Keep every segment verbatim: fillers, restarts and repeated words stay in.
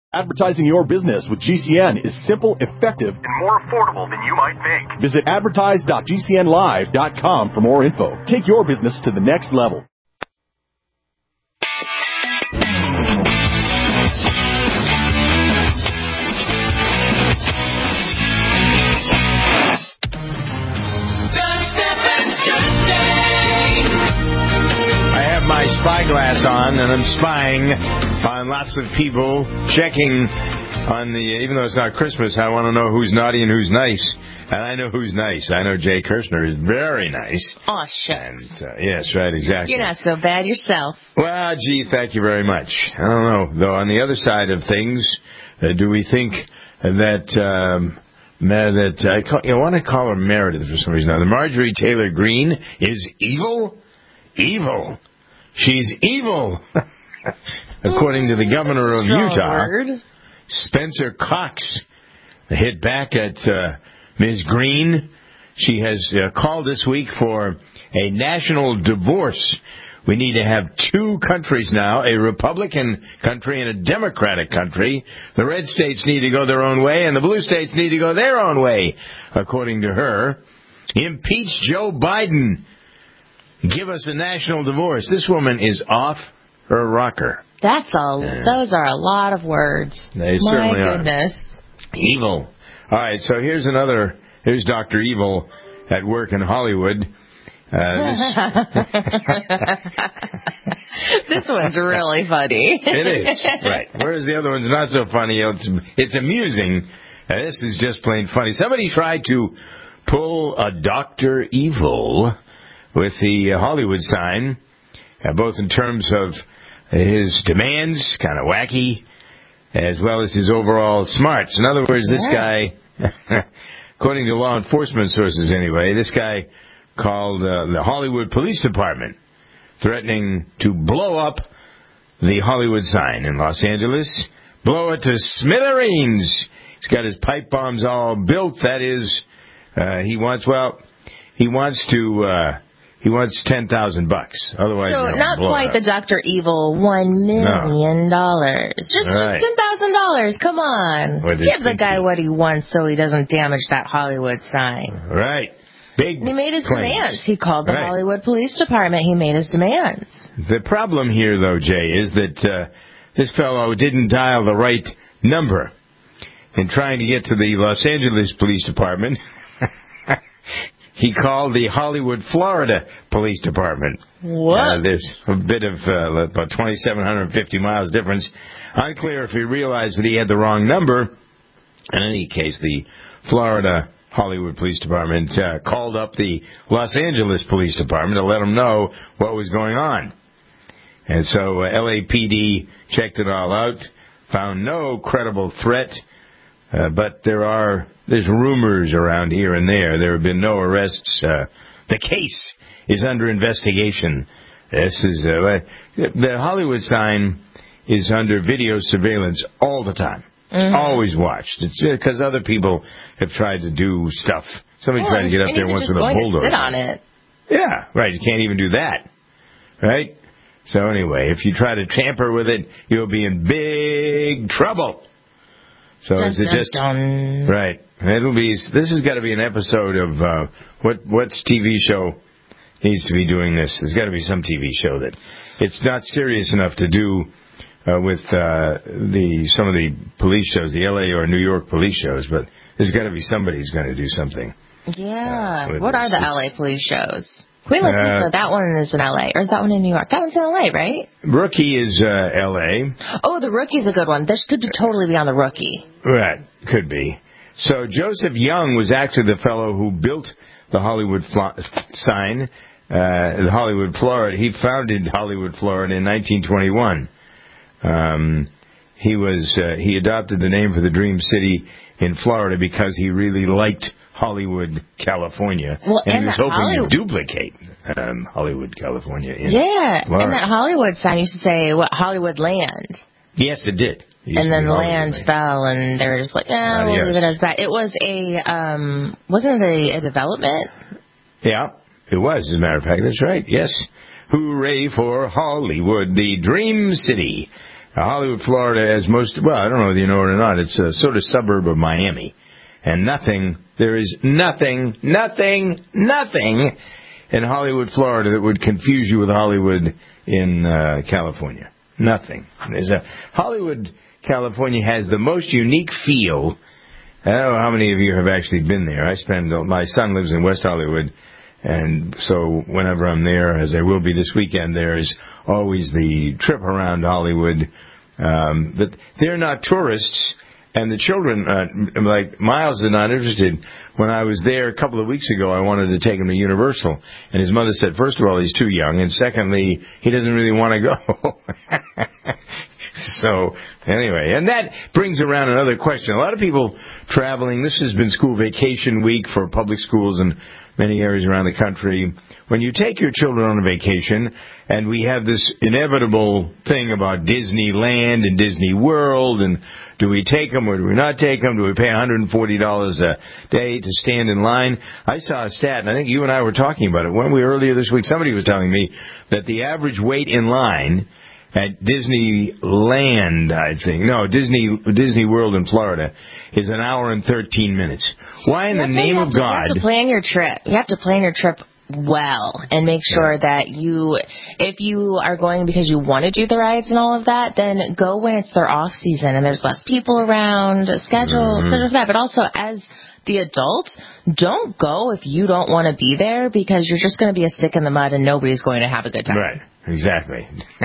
Advertising your business with G C N is simple, effective, and more affordable than you might think. Visit advertise dot g c n live dot com for more info. Take your business to the next level. I have my spyglass on, and I'm spying on lots of people, checking on the, even though it's not Christmas, I want to know who's naughty and who's nice. And I know who's nice. I know Jay Kirshner is very nice. Aw, shucks. And, uh, yes, right, exactly. You're not so bad yourself. Well, gee, thank you very much. I don't know, though, on the other side of things, uh, do we think that, um, that I, call, you know, I want to call her Meredith for some reason. Now, the Marjorie Taylor Greene is evil? Evil. She's evil. According to the governor of Strong Utah, word. Spencer Cox hit back at uh, Miz Greene. She has uh, called this week for a national divorce. We need to have two countries now, a Republican country and a Democratic country. The red states need to go their own way, and the blue states need to go their own way, according to her. Impeach Joe Biden. Give us a national divorce. This woman is off her rocker. That's all. Yeah. Those are a lot of words. They My certainly are. goodness. Evil. All right, so here's another. Here's Doctor Evil at work in Hollywood. Uh, this, this one's really funny. It is, right. Whereas the other one's not so funny. It's, it's amusing. Uh, this is just plain funny. Somebody tried to pull a Doctor Evil with the uh, Hollywood sign, uh, both in terms of his demands, kind of wacky, as well as his overall smarts. In other words, this guy, according to law enforcement sources anyway, this guy called uh, the Hollywood Police Department, threatening to blow up the Hollywood sign in Los Angeles, blow it to smithereens. He's got his pipe bombs all built. That is, uh, he wants, well, he wants to... Uh, He wants ten thousand bucks. Otherwise, so not quite the Doctor Evil one million dollars. No. Just, right. just ten thousand dollars. Come on, give the guy he... what he wants so he doesn't damage that Hollywood sign. Right. Big. He made his claims. demands. He called the right. Hollywood Police Department. He made his demands. The problem here, though, Jay, is that uh, this fellow didn't dial the right number in trying to get to the Los Angeles Police Department. He called the Hollywood, Florida Police Department. What? Uh, there's a bit of uh, about twenty-seven fifty miles difference. Unclear if he realized that he had the wrong number. In any case, the Florida Hollywood Police Department uh, called up the Los Angeles Police Department to let them know what was going on. And so uh, L A P D checked it all out, found no credible threat. Uh, but there are there's rumors around here and there. There have been no arrests. Uh, the case is under investigation. This is uh, the Hollywood sign is under video surveillance all the time. It's mm-hmm. always watched. It's because other people have tried to do stuff. Somebody well, tried to get up there once with a bulldozer. Sit on it. Yeah, right. You can't even do that, right? So anyway, if you try to tamper with it, you'll be in big trouble. So dun, is it dun, just dun. Right? It'll be. This has got to be an episode of uh, what what's T V show needs to be doing this. There's got to be some T V show that it's not serious enough to do uh, with uh, the some of the police shows, the L A or New York police shows, but there's got to be somebody who's going to do something. Yeah. Uh, what this. are the L A police shows? Queen Latifah, uh, that one is in L A, or is that one in New York? That one's in L A, right? Rookie is uh, L A. Oh, the Rookie's a good one. This could totally be on the Rookie. Right, could be. So Joseph Young was actually the fellow who built the Hollywood fl- sign, uh, the Hollywood, Florida. He founded Hollywood, Florida in nineteen twenty-one. Um, he was uh, he adopted the name for the Dream City in Florida because he really liked Hollywood, California, well, and, and he was hoping Hollywood. to duplicate um, Hollywood, California. In yeah, Florida. And that Hollywood sign used to say what Hollywood Land. Yes, it did. It and then the land fell, and they were just like, "Yeah, we'll leave it as that." It was a um, wasn't it a, a development? Yeah, it was. As a matter of fact, that's right. Yes, hooray for Hollywood, the Dream City. Hollywood, Florida, as most, well, I don't know whether you know it or not, it's a sort of suburb of Miami. And nothing, there is nothing, nothing, nothing in Hollywood, Florida that would confuse you with Hollywood in uh, California. Nothing. There's a, Hollywood, California has the most unique feel. I don't know how many of you have actually been there. I spend, my son lives in West Hollywood, and so whenever I'm there, as I will be this weekend, there is always the trip around Hollywood. Um, but they're not tourists, and the children, uh, like Miles is not interested. When I was there a couple of weeks ago, I wanted to take him to Universal, and his mother said, first of all, he's too young, and secondly, he doesn't really want to go. So, anyway, and that brings around another question. A lot of people traveling, this has been school vacation week for public schools in many areas around the country. When you take your children on a vacation, and we have this inevitable thing about Disneyland and Disney World, and do we take them or do we not take them? Do we pay one hundred forty dollars a day to stand in line? I saw a stat, and I think you and I were talking about it. When we earlier this week, somebody was telling me that the average wait in line at Disneyland, I think, no, Disney Disney World in Florida, is an hour and thirteen minutes. Why in the name of God? You have to plan your trip. You have to plan your trip well and make sure yeah. that you, if you are going because you want to do the rides and all of that, then go when it's their off season and there's less people around. Schedule, mm-hmm. schedule for that. But also, as the adult, don't go if you don't want to be there, because you're just going to be a stick in the mud and nobody's going to have a good time. Right. Exactly.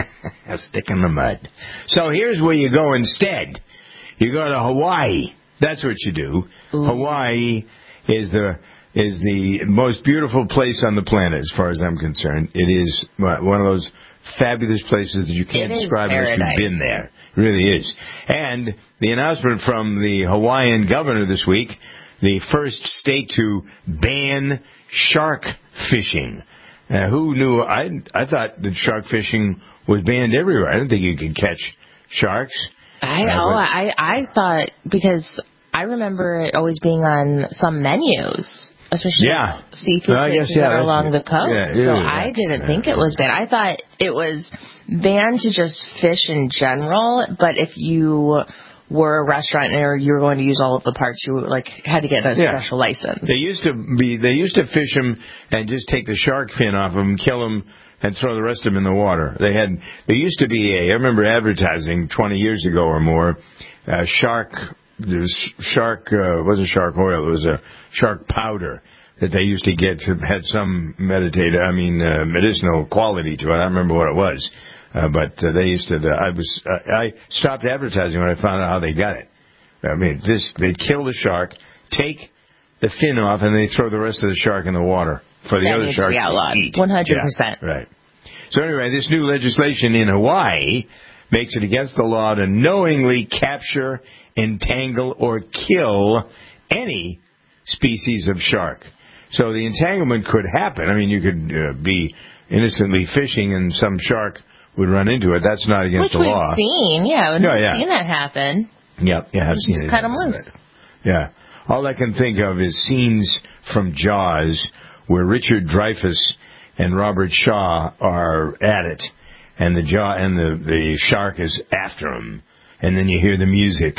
A stick in the mud. So here's where you go instead. You go to Hawaii. That's what you do. Ooh. Hawaii is the is the most beautiful place on the planet, as far as I'm concerned. It is one of those fabulous places that you can't describe unless you've been there. It really is. And the announcement from the Hawaiian governor this week, the first state to ban shark fishing. Uh, who knew? I I thought that shark fishing was banned everywhere. I didn't think you could catch sharks. I uh, oh, I I thought, because I remember it always being on some menus, especially yeah. seafood well, places guess, yeah, that are along the coast. Yeah, yeah, so yeah, I didn't yeah. think it was banned. I thought it was banned to just fish in general. But if you were a restaurant or you were going to use all of the parts, you like had to get a yeah. special license. They used to be. They used to fish them and just take the shark fin off them, kill them, and throw the rest of them in the water. They had. There used to be a. I remember advertising twenty years ago or more. Uh, shark. There's shark. Uh, wasn't shark oil. It was a shark powder that they used to get. To, had some meditative. I mean, uh, medicinal quality to it. I don't remember what it was. Uh, but uh, they used to. Uh, I was. Uh, I stopped advertising when I found out how they got it. I mean, this they'd kill the shark, take the fin off, and they throw the rest of the shark in the water for the that other sharks to eat. One hundred percent. Right. So anyway, this new legislation in Hawaii makes it against the law to knowingly capture, entangle, or kill any species of shark. So the entanglement could happen. I mean, you could uh, be innocently fishing and some shark would run into it. That's not against Which the law. Which we've seen, yeah. No, we've yeah. seen that happen. Yep, yeah, I've seen just it. Cut them loose. Yeah. All I can think of is scenes from Jaws where Richard Dreyfuss and Robert Shaw are at it, and the jaw and the, the shark is after him, and then you hear the music.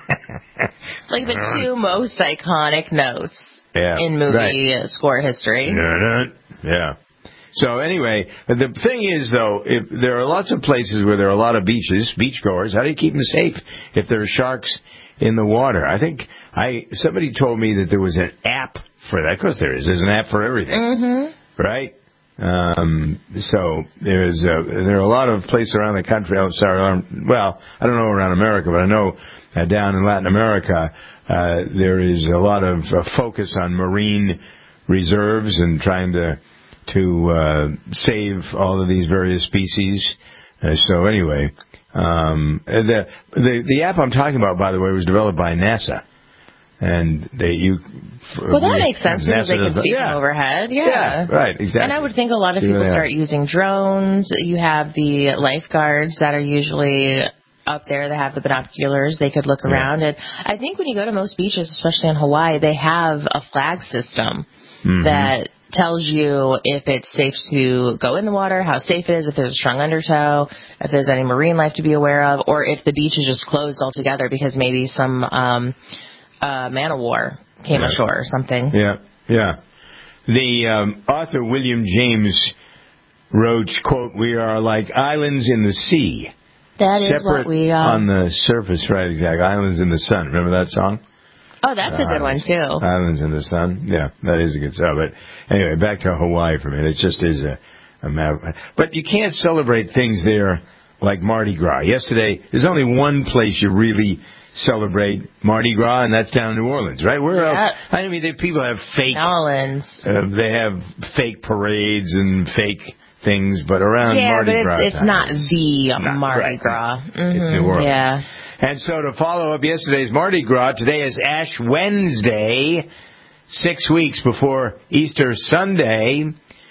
Like the two most iconic notes yeah, in movie right. score history. Yeah. So anyway, the thing is, though, if there are lots of places where there are a lot of beaches, beachgoers. How do you keep them safe if there are sharks in the water? I think I somebody told me that there was an app for that. Of course there is. There's an app for everything, mm-hmm. right? Um, so there's a, there are a lot of places around the country. Oh, sorry, um, well, I don't know around America, but I know uh, down in Latin America uh, there is a lot of uh, focus on marine reserves and trying to to uh, save all of these various species. Uh, so anyway, um, the, the the app I'm talking about, by the way, was developed by NASA. And they, you. Well, that makes sense because they can see yeah. from overhead. Yeah. yeah, right, exactly. And I would think a lot of people yeah. start using drones. You have the lifeguards that are usually up there that have the binoculars. They could look around. Yeah. And I think when you go to most beaches, especially in Hawaii, they have a flag system mm-hmm. that tells you if it's safe to go in the water, how safe it is, if there's a strong undertow, if there's any marine life to be aware of, or if the beach is just closed altogether because maybe some um, uh, man of war came yeah. ashore or something. Yeah, yeah. The um, author William James wrote, quote, "We are like islands in the sea. That is separate what we are. On the surface," right, exactly. Islands in the sun. Remember that song? Oh, that's a good Islands, one, too. Islands in the sun. Yeah, that is a good song. But anyway, back to Hawaii for a minute. It just is a, a map. But you can't celebrate things there like Mardi Gras. Yesterday, there's only one place you really celebrate Mardi Gras, and that's down in New Orleans, right? Where yeah. else? I mean, they, people have fake... New Orleans. Uh, they have fake parades and fake things, but around yeah, Mardi but Gras... it's, it's not the not, Mardi right, Gras. Mm-hmm, it's New Orleans. Yeah. And so to follow up yesterday's Mardi Gras, today is Ash Wednesday, six weeks before Easter Sunday.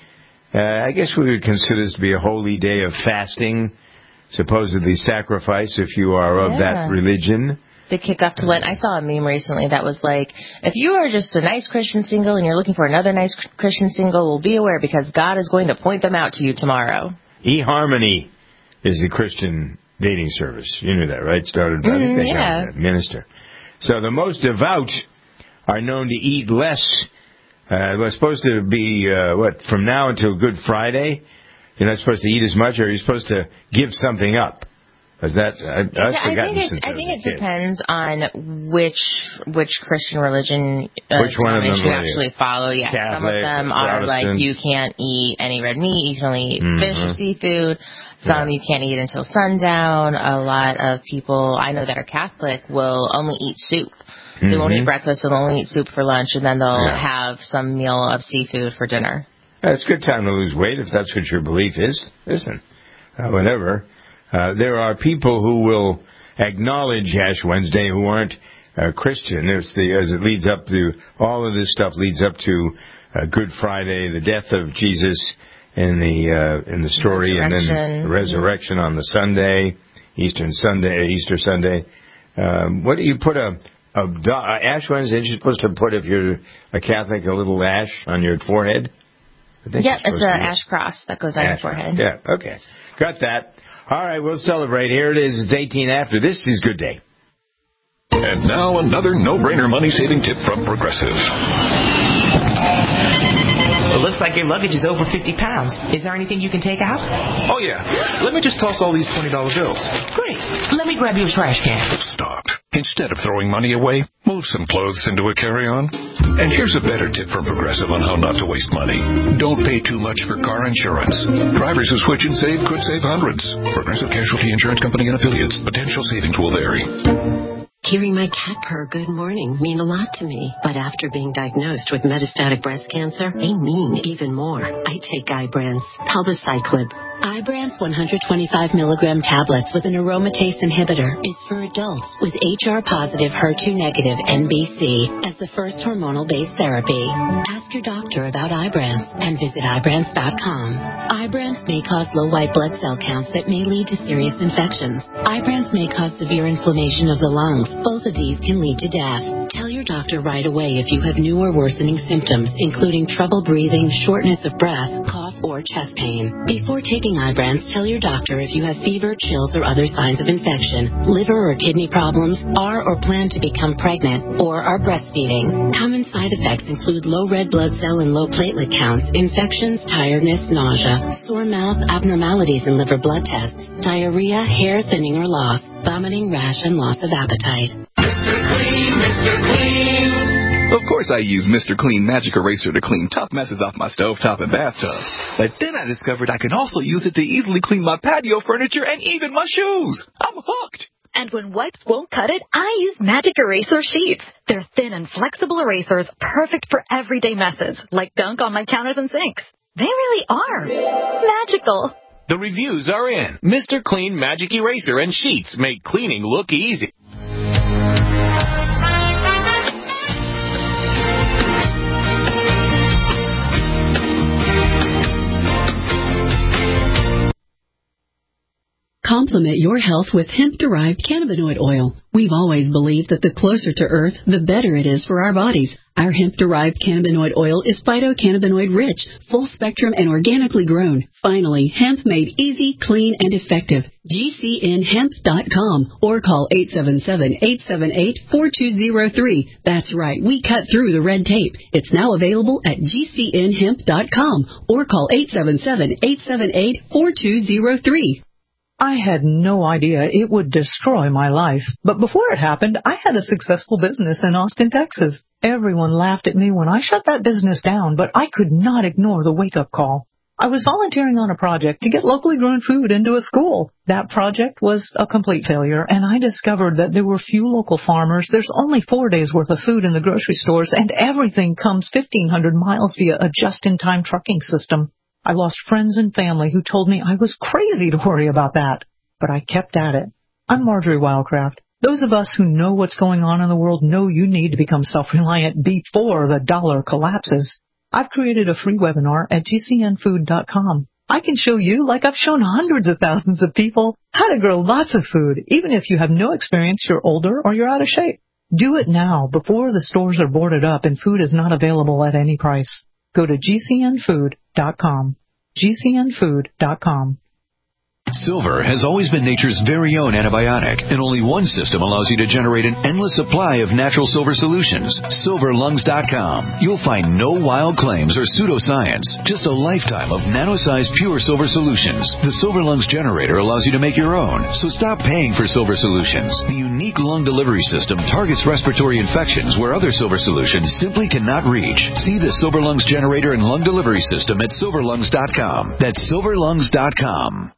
Uh, I guess we would consider this to be a holy day of fasting, supposedly sacrifice if you are of yeah. that religion. The kickoff to Lent. I saw a meme recently that was like, if you are just a nice Christian single and you're looking for another nice Christian single, well, be aware because God is going to point them out to you tomorrow. eHarmony is the Christian dating service. You knew that, right? Started by mm, the yeah. minister. So the most devout are known to eat less. Uh, we're supposed to be, uh, what, from now until Good Friday? You're not supposed to eat as much, or are you supposed to give something up? Is that, I, I've I forgotten think it, since I, I think was it a kid. depends on which which Christian religion uh, which one of them you actually follow. Yeah, Catholic, some of them are Protestant. like you can't eat any red meat, you can only eat Mm-hmm. fish or seafood. Some yeah. you can't eat until sundown. A lot of people I know that are Catholic will only eat soup. Mm-hmm. They won't eat breakfast, they'll only eat soup for lunch, and then they'll yeah. have some meal of seafood for dinner. Yeah, it's a good time to lose weight if that's what your belief is. Listen, uh, whatever. Uh, there are people who will acknowledge Ash Wednesday who aren't uh, Christian. It's the, as it leads up to, all of this stuff leads up to uh, Good Friday, the death of Jesus in the uh, in the story, and then the resurrection on the Sunday, Eastern Sunday, Easter Sunday. Um, what do you put a, a do- uh, Ash Wednesday? You're supposed to put, if you're a Catholic, a little ash on your forehead. Yeah, it's an ash cross that goes on ash your forehead. Cross. Yeah, okay, got that. All right, we'll celebrate. Here it is. It's eighteen after. This is Good Day. And now another no-brainer money-saving tip from Progressive. It looks like your luggage is over fifty pounds. Is there anything you can take out? Oh, yeah. Let me just toss all these twenty dollar bills. Great. Let me grab you a trash can. Stop. Instead of throwing money away, move some clothes into a carry-on. And here's a better tip from Progressive on how not to waste money. Don't pay too much for car insurance. Drivers who switch and save could save hundreds. Progressive Casualty Insurance Company and Affiliates. Potential savings will vary. Hearing my cat purr good morning mean a lot to me. But after being diagnosed with metastatic breast cancer, they mean even more. I take Ibrance, palbociclib. Ibrance one hundred twenty-five milligram tablets with an aromatase inhibitor is for adults with H R positive, H E R two negative N B C as the first hormonal-based therapy. Ask your doctor about Ibrance and visit Ibrance dot com. Ibrance may cause low white blood cell counts that may lead to serious infections. Ibrance may cause severe inflammation of the lungs. Both of these can lead to death. Tell your doctor right away if you have new or worsening symptoms, including trouble breathing, shortness of breath, cough, or chest pain. Before taking Ibrance, tell your doctor if you have fever, chills, or other signs of infection, liver or kidney problems, are or plan to become pregnant, or are breastfeeding. Common side effects include low red blood cell and low platelet counts, infections, tiredness, nausea, sore mouth, abnormalities in liver blood tests, diarrhea, hair thinning or loss, vomiting, rash, and loss of appetite. Mister Clean, Mister Clean. Of course I use Mister Clean Magic Eraser to clean tough messes off my stovetop and bathtub. But then I discovered I can also use it to easily clean my patio furniture and even my shoes. I'm hooked. And when wipes won't cut it, I use Magic Eraser Sheets. They're thin and flexible erasers, perfect for everyday messes, like gunk on my counters and sinks. They really are magical. The reviews are in. Mister Clean Magic Eraser and Sheets make cleaning look easy. Call Complement your health with hemp-derived cannabinoid oil. We've always believed that the closer to Earth, the better it is for our bodies. Our hemp-derived cannabinoid oil is phytocannabinoid-rich, full-spectrum, and organically grown. Finally, hemp made easy, clean, and effective. G C N hemp dot com or call eight seven seven, eight seven eight, four two zero three. That's right, we cut through the red tape. It's now available at G C N hemp dot com or call eight seven seven, eight seven eight, four two zero three. I had no idea it would destroy my life. But before it happened, I had a successful business in Austin, Texas. Everyone laughed at me when I shut that business down, but I could not ignore the wake-up call. I was volunteering on a project to get locally grown food into a school. That project was a complete failure, and I discovered that there were few local farmers. There's only four days' worth of food in the grocery stores, and everything comes fifteen hundred miles via a just-in-time trucking system. I lost friends and family who told me I was crazy to worry about that, but I kept at it. I'm Marjorie Wildcraft. Those of us who know what's going on in the world know you need to become self-reliant before the dollar collapses. I've created a free webinar at G C N food dot com. I can show you, like I've shown hundreds of thousands of people, how to grow lots of food, even if you have no experience, you're older, or you're out of shape. Do it now, before the stores are boarded up and food is not available at any price. Go to G C N food dot com. G C N food dot com. Silver has always been nature's very own antibiotic, and only one system allows you to generate an endless supply of natural silver solutions. silver lungs dot com. You'll find no wild claims or pseudoscience, just a lifetime of nano-sized pure silver solutions. The Silver Lungs generator allows you to make your own, so stop paying for silver solutions. The unique lung delivery system targets respiratory infections where other silver solutions simply cannot reach. See the Silver Lungs generator and lung delivery system at silver lungs dot com. That's silver lungs dot com.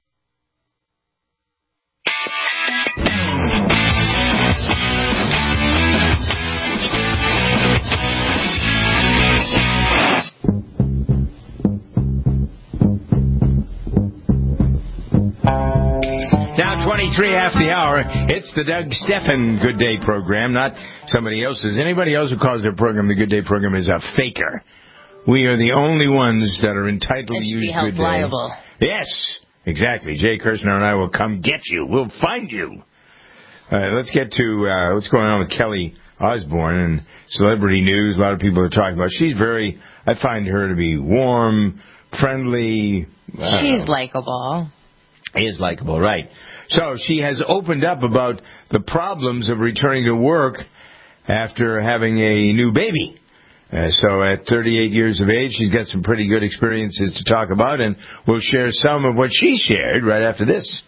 Now twenty-three after the hour, it's the Doug Stephan Good Day program, not somebody else's. Anybody else who calls their program the Good Day program is a faker. We are the only ones that are entitled to use Good Day. Liable. Yes, exactly. Jay Kirshner and I will come get you. We'll find you. Uh, let's get to uh, what's going on with Kelly Osbourne and celebrity news. A lot of people are talking about. She's very, I find her to be warm, friendly. She's likable. Is likable, right. So she has opened up about the problems of returning to work after having a new baby. Uh, so at thirty-eight years of age, she's got some pretty good experiences to talk about, and we'll share some of what she shared right after this.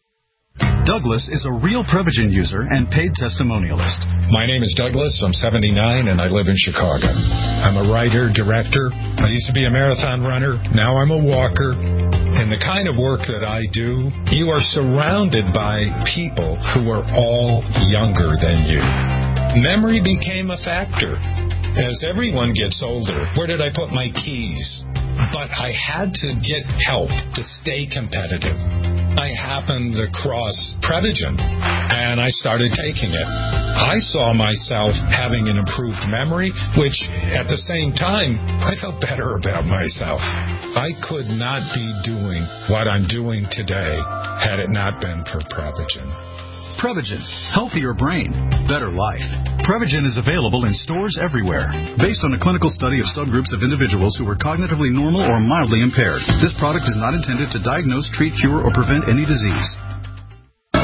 Douglas is a real Prevagen user and paid testimonialist. My name is Douglas. I'm seventy-nine, and I live in Chicago. I'm a writer, director. I used to be a marathon runner. Now I'm a walker. And the kind of work that I do, you are surrounded by people who are all younger than you. Memory became a factor. As everyone gets older, where did I put my keys? But I had to get help to stay competitive. I happened across Prevagen, and I started taking it. I saw myself having an improved memory, which, at the same time, I felt better about myself. I could not be doing what I'm doing today had it not been for Prevagen. Prevagen. Healthier brain. Better life. Prevagen is available in stores everywhere. Based on a clinical study of subgroups of individuals who were cognitively normal or mildly impaired, this product is not intended to diagnose, treat, cure, or prevent any disease. All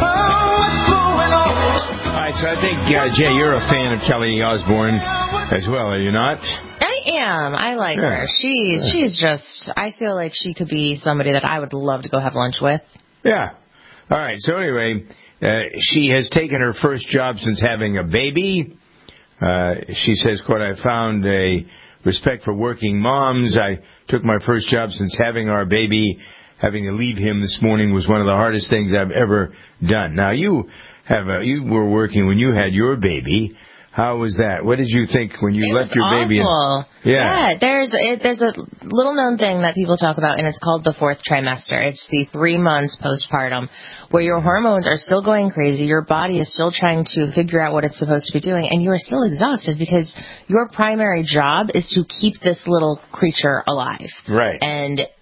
right, so I think, uh, Jay, you're a fan of Kelly Osbourne as well, are you not? I am. I like yeah. her. She's she's just, I feel like she could be somebody that I would love to go have lunch with. Yeah. All right, so anyway, Uh, she has taken her first job since having a baby. Uh, she says, quote, I found a respect for working moms. I took my first job since having our baby. Having to leave him this morning was one of the hardest things I've ever done. Now, you have a, you were working when you had your baby. How was that? What did you think when you it left your awful. baby? In, yeah. yeah, there's it, there's a little known thing that people talk about, and it's called the fourth trimester. It's the three months postpartum where your hormones are still going crazy. Your body is still trying to figure out what it's supposed to be doing, and you are still exhausted because your primary job is to keep this little creature alive. Right. And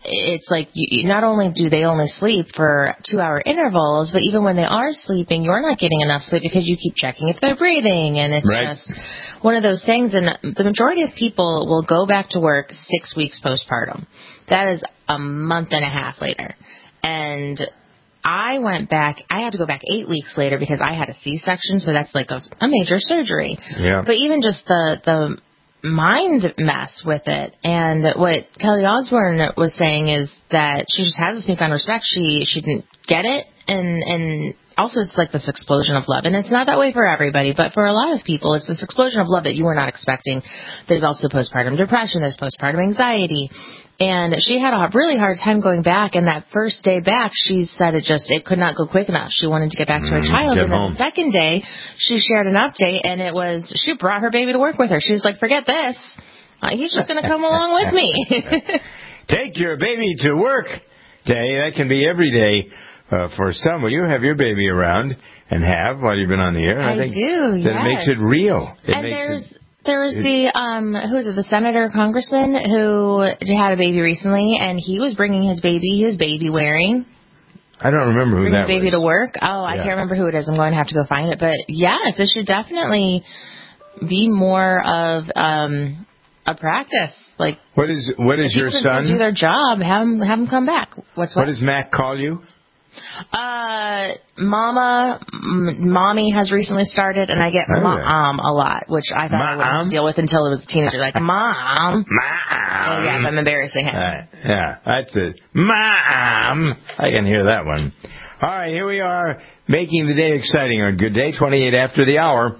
it's like you, not only do they only sleep for two-hour intervals, but even when they are sleeping, you're not getting enough sleep because you keep checking if they're breathing, and it's right. just one of those things. And the majority of people will go back to work six weeks postpartum. That is a month and a half later. And I went back, I had to go back eight weeks later because I had a C-section, so that's like a, a major surgery. Yeah. But even just the, the mind mess with it. And what Kelly Osbourne was saying is that she just has this newfound respect. She she didn't get it, and and also it's like this explosion of love. And it's not that way for everybody, but for a lot of people, it's this explosion of love that you were not expecting. There's also postpartum depression. There's postpartum anxiety. And she had a really hard time going back, and that first day back, she said it just, it could not go quick enough. She wanted to get back to her mm, child, and then the second day, she shared an update, and it was, she brought her baby to work with her. She's like, forget this. Uh, he's just going to come along with me. Take your baby to work day. That can be every day uh, for some. Well, you have your baby around, and have, while you've been on the air. I, I think do, that yes. it makes it real. It and makes there's... it... There was the, um, who is it, the senator, congressman who had a baby recently, and he was bringing his baby, he was baby wearing. I don't remember who bringing that was. baby to work. Oh, I yeah. can't remember who it is. I'm going to have to go find it. But, yes, it should definitely be more of um, a practice. Like, what is what is your son? Do their job, have them, have them come back. What's what? What does Mac call you? Uh, Mama, m- Mommy has recently started, and I get oh, Mom a lot, which I thought I wouldn't have to deal with until I was a teenager. Like, Mom. Mom. Oh, yes, I'm embarrassing him. Uh, yeah, that's it. Mom. I can hear that one. All right, here we are, making the day exciting on Good Day, twenty-eight after the hour.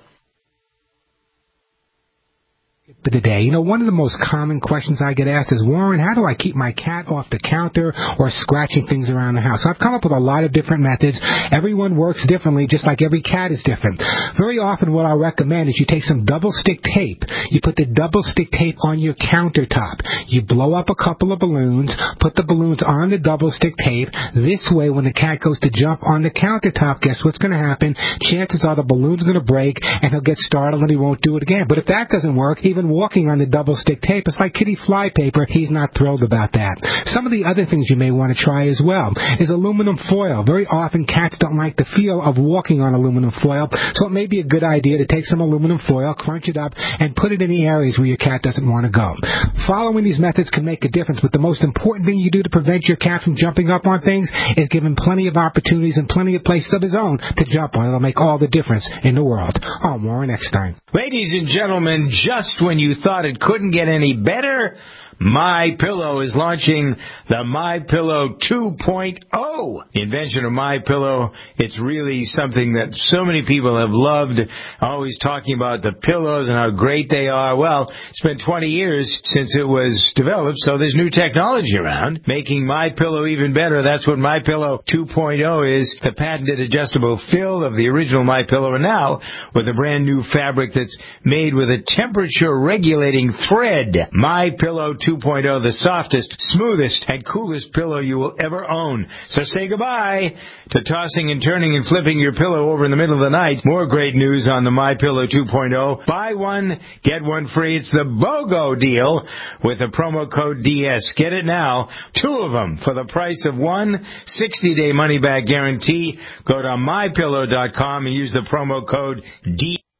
For the day. You know, one of the most common questions I get asked is, Warren, how do I keep my cat off the counter or scratching things around the house? So I've come up with a lot of different methods. Everyone works differently, just like every cat is different. Very often what I'll recommend is you take some double stick tape. You put the double stick tape on your countertop. You blow up a couple of balloons, put the balloons on the double stick tape. This way, when the cat goes to jump on the countertop, guess what's going to happen? Chances are the balloon's going to break, and he'll get startled and he won't do it again. But if that doesn't work, even walking on the double stick tape, it's like kitty fly paper. He's not thrilled about that. Some of the other things you may want to try as well is aluminum foil. Very often cats don't like the feel of walking on aluminum foil, so it may be a good idea to take some aluminum foil, crunch it up, and put it in the areas where your cat doesn't want to go. Following these methods can make a difference, but the most important thing you do to prevent your cat from jumping up on things is give him plenty of opportunities and plenty of places of his own to jump on. It'll make all the difference in the world. Oh, more next time. Ladies and gentlemen, just when you thought it couldn't get any better, MyPillow is launching the MyPillow two point oh. The invention of MyPillow, it's really something that so many people have loved, always talking about the pillows and how great they are. Well, it's been twenty years since it was developed, so there's new technology around, making MyPillow even better. That's what MyPillow two point oh is, the patented adjustable fill of the original MyPillow, and now with a brand new fabric that's made with a temperature-regulating thread. MyPillow two point oh, the softest, smoothest, and coolest pillow you will ever own. So say goodbye to tossing and turning and flipping your pillow over in the middle of the night. More great news on the MyPillow two point oh. Buy one, get one free. It's the BOGO deal with the promo code D S. Get it now. Two of them for the price of one. sixty-day money-back guarantee. Go to my pillow dot com and use the promo code D S.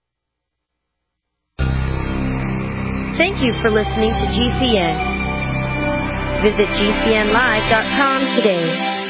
Thank you for listening to G C N. Visit G C N live dot com today.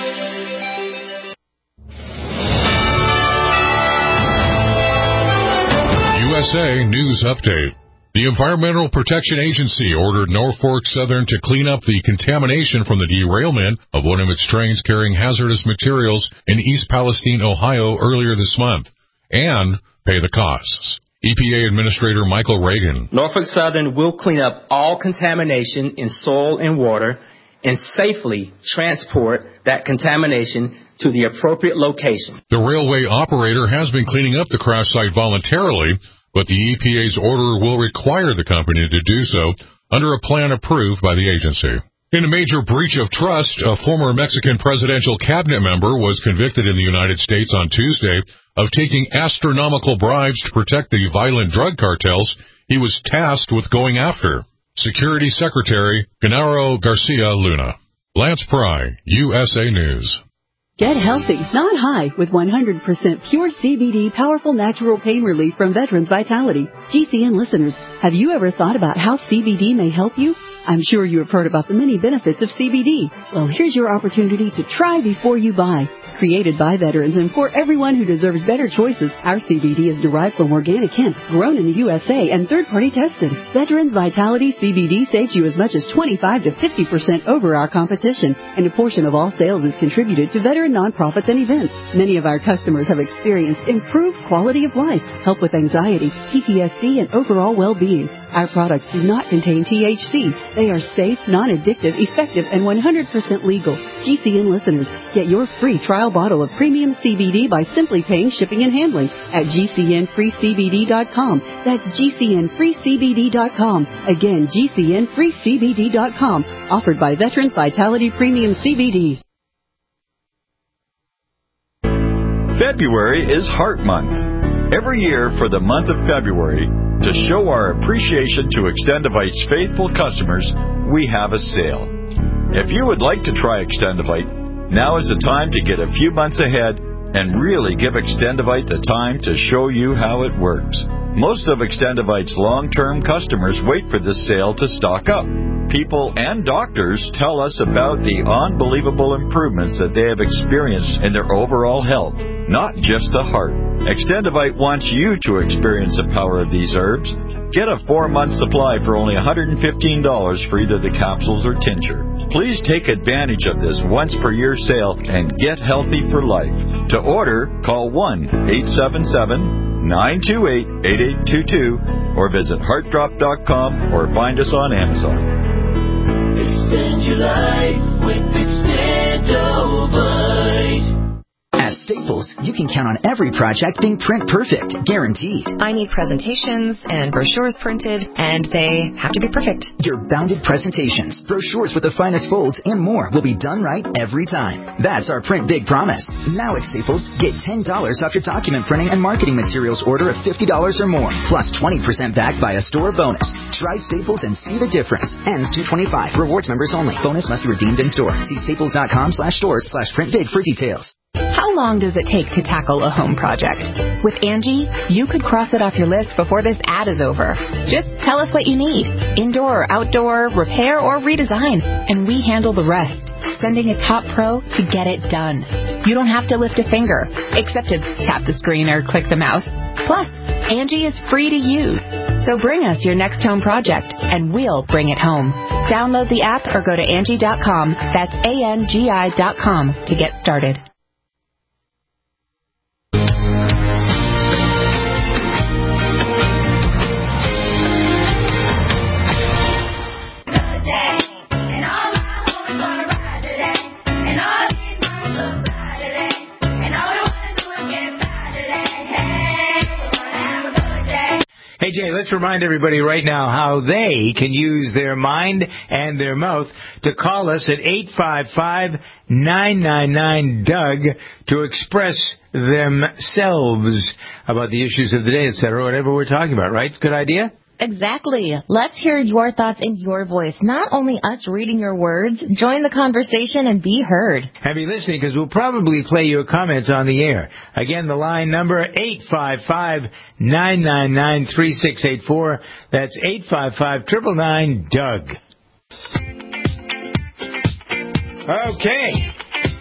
U S A News Update. The Environmental Protection Agency ordered Norfolk Southern to clean up the contamination from the derailment of one of its trains carrying hazardous materials in East Palestine, Ohio earlier this month, and pay the costs. E P A Administrator Michael Reagan. Norfolk Southern will clean up all contamination in soil and water and safely transport that contamination to the appropriate location. The railway operator has been cleaning up the crash site voluntarily, but the E P A's order will require the company to do so under a plan approved by the agency. In a major breach of trust, a former Mexican presidential cabinet member was convicted in the United States on Tuesday of taking astronomical bribes to protect the violent drug cartels he was tasked with going after. Security Secretary Genaro Garcia Luna. Lance Pry, U S A News. Get healthy, not high, with one hundred percent pure C B D powerful natural pain relief from Veterans Vitality. G C N listeners, have you ever thought about how C B D may help you? I'm sure you have heard about the many benefits of C B D. Well, here's your opportunity to try before you buy. Created by veterans and for everyone who deserves better choices, our C B D is derived from organic hemp, grown in the U S A and third-party tested. Veterans Vitality C B D saves you as much as twenty-five to fifty percent over our competition, and a portion of all sales is contributed to veteran nonprofits and events. Many of our customers have experienced improved quality of life, help with anxiety, P T S D, and overall well-being. Our products do not contain T H C. They are safe, non-addictive, effective, and one hundred percent legal. G C N listeners, get your free trial bottle of premium C B D by simply paying shipping and handling at G C N free C B D dot com. That's G C N free C B D dot com. Again, G C N free C B D dot com. Offered by Veterans Vitality Premium C B D. February is Heart Month. Every year for the month of February, to show our appreciation to Extendivite's faithful customers, we have a sale. If you would like to try Extendivite, now is the time to get a few months ahead and really give Extendivite the time to show you how it works. Most of Extendivite's long-term customers wait for this sale to stock up. People and doctors tell us about the unbelievable improvements that they have experienced in their overall health, not just the heart. Extendivite wants you to experience the power of these herbs. Get a four-month supply for only one hundred fifteen dollars for either the capsules or tincture. Please take advantage of this once-per-year sale and get healthy for life. To order, call one eight seven seven, nine two eight, eight eight two two or visit heart drop dot com or find us on Amazon. Extend your life with Extendovite. At Staples, you can count on every project being print perfect, guaranteed. I need presentations and brochures printed, and they have to be perfect. Your bounded presentations, brochures with the finest folds, and more will be done right every time. That's our Print Big promise. Now at Staples, get ten dollars off your document printing and marketing materials order of fifty dollars or more, plus twenty percent back by a store bonus. Try Staples and see the difference. Ends two twenty-five. Rewards members only. Bonus must be redeemed in store. See staples.com slash stores slash print big for details. How long does it take to tackle a home project? With Angie, you could cross it off your list before this ad is over. Just tell us what you need. Indoor or outdoor, repair or redesign. And we handle the rest. Sending a top pro to get it done. You don't have to lift a finger, except to tap the screen or click the mouse. Plus, Angie is free to use. So bring us your next home project, and we'll bring it home. Download the app or go to Angie dot com. That's A N G I dot com to get started. Hey, Jay, let's remind everybody right now how they can use their mind and their mouth to call us at eight five five, nine nine nine, D U G to express themselves about the issues of the day, et cetera, whatever we're talking about, right? Good idea? Exactly. Let's hear your thoughts in your voice. Not only us reading your words, join the conversation and be heard. And be listening, because we'll probably play your comments on the air. Again, the line number, eight five five, nine nine nine, three six eight four. That's eight five five, nine nine nine, D U G. Okay.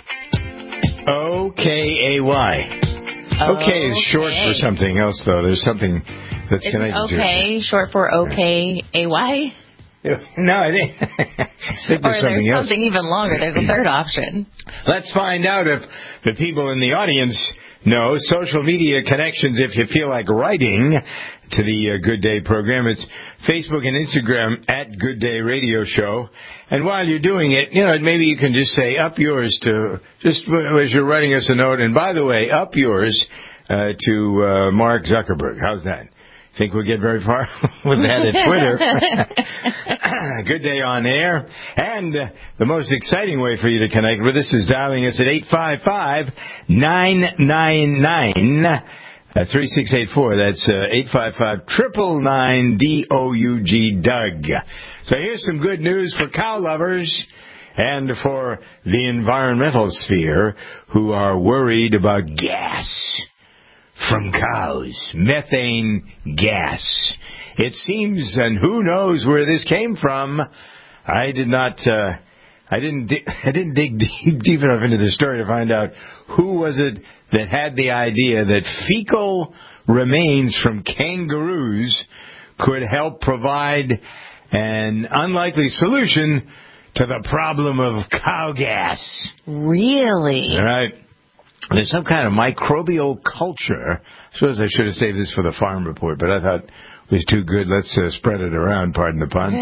O K A Y. Okay is short for something else, though. There's something that's Is connected to it. okay short for O K A Y? No, I think, I think there's or something there's else. something even longer. There's a third option. Let's find out if the people in the audience know. Social media connections, if you feel like writing to the uh, Good Day program. It's Facebook and Instagram at Good Day Radio Show. And while you're doing it, you know, maybe you can just say up yours to, just as you're writing us a note. And by the way, up yours uh, to uh, Mark Zuckerberg. How's that? Think we'll get very far with that at Twitter. Good Day on air. And uh, the most exciting way for you to connect with us is dialing us at eight five five, nine nine nine, three six eight four. That's uh, eight five five, nine nine nine, D O U G, D U G. So here's some good news for cow lovers. And for the environmental sphere, who are worried about gas from cows, methane gas. It seems, and who knows where this came from. I did not, uh, I didn't, di- I didn't dig deep, deep enough into the story to find out who was it that had the idea that fecal remains from kangaroos could help provide an unlikely solution to the problem of cow gas. Really? All right. There's some kind of microbial culture. I suppose I should have saved this for the farm report, but I thought it was too good. Let's uh, spread it around, pardon the pun.